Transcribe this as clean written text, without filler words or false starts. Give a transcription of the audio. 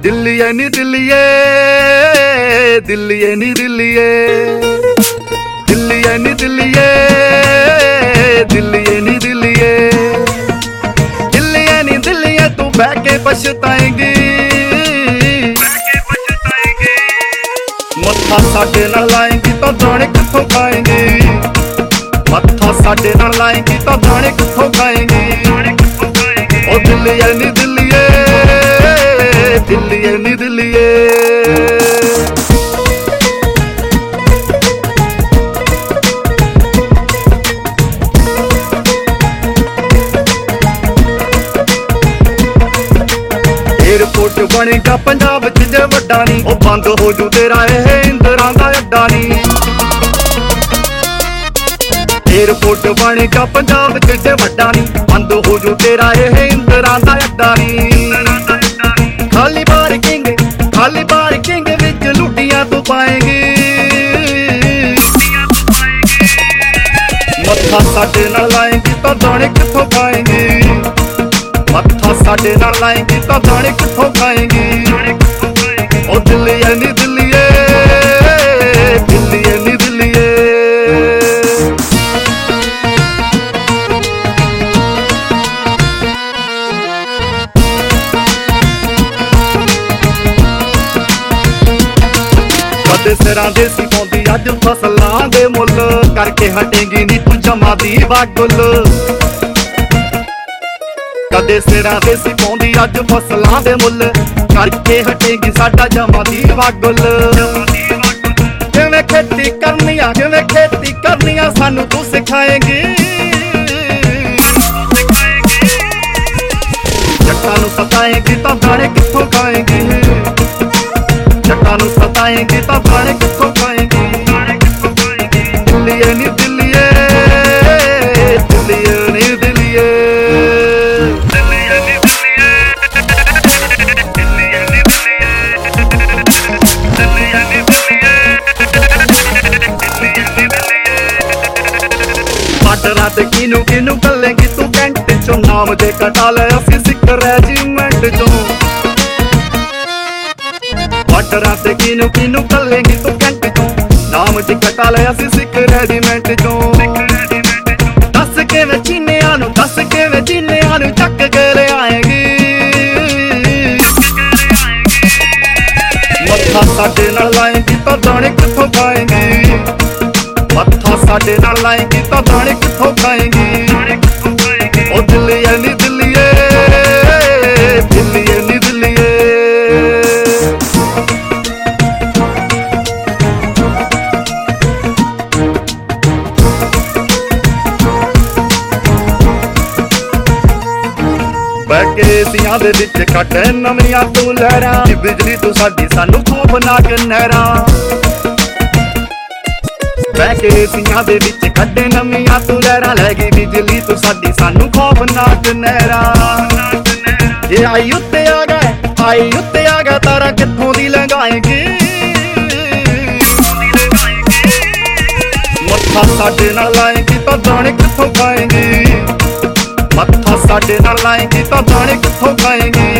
दिल्लीए नी दिल्लीए दिल्लीए नी दिल्लीए दिल्लीए नी दिल्लीए दिल्लीए नी दिल्लीए दिल्लीए नी दिल्लीए तू बह के पछताएंगी मत्था साडे नाल लाएंगी तो दाने कित्थों खाएंगी मत्था साडे नाल लाएंगी तो दाने कित्थों खाएंगी ओ दिल्लीए नी दिल्लीए दिल्लीए नी दिल्लीए एयरपोर्ट बनेगा पंजाब च जे वड्डा नी ओ बंद हो जू तेरा एह इंदरां दा अड्डा नी एयरपोर्ट बनेगा पंजाब च जे वड्डा नी बंद हो जू तेरा एह इंदरां दा अड्डा नी खाली पार्किंग विच लुटियां तू पाएंगी मत्था साडे नाल लाएंगी तो दाने कित्थों खाएंगी मत्था साडे नाल लाएंगी तो दाने कित्थों खाएंगी ओ दिल्लीए नी दिल्लीए दिल्लीए नी दिल्लीए कदे सिरां दे सी पौंदी अज फसलां दे मुल करके हटेंगी नी तू जमा दी वागुल कदे सिरां दे सी पौंदी अज फसलां दे मुल करके हटेगी साडा जमा दी वागुल जिवें खेती करनियां सानू तू सिखाएंगी जट्टां नूं सताएंगी तां दाने कित्थों खाएंगी जट्टां नूं सताएंगी तां दाने कित्थों खाएंगी दिल्लीए नी दिल्लीए दिल्लीए नी दिल्लीए बार्डरां ते किनू कल्लेंगी तू कैंट चों नाम दे कटा ले असीं सिख रेजीमेंट चों बार्डरां ते किनू कल्लेंगी तू कैंट चों नाम दे कटा ले असीं सिख रेजीमेंट चों दस किवें चीनियां नूं चक के ले आएंगी मत्था साडे नाल लाएंगी तो दाने कित्थों खाएंगी मत्था साडे नाल लाएंगी तो दाने कित्थों खाएंगी ओ दिल्लीए नी दिल्लीए दिल्लीए नी दिल्लीए बैके सियां दे विच कट नवीं तू लहरां बिजली तू साडी सानू खौफनाक नहरां बैके सियां दे विच कड्डे नवीं तू लहरां लै गई बिजली तू साडी सानू खौफनाक नहरां जे आई उत्ते आ गया तारा कित्थों दी लंघाएंगी मत्था साडे नाल लाएंगी तो दाने कित्थों खाएंगी मत्था साडे नाल लाएंगी तो दाने कित्थों खाएंगी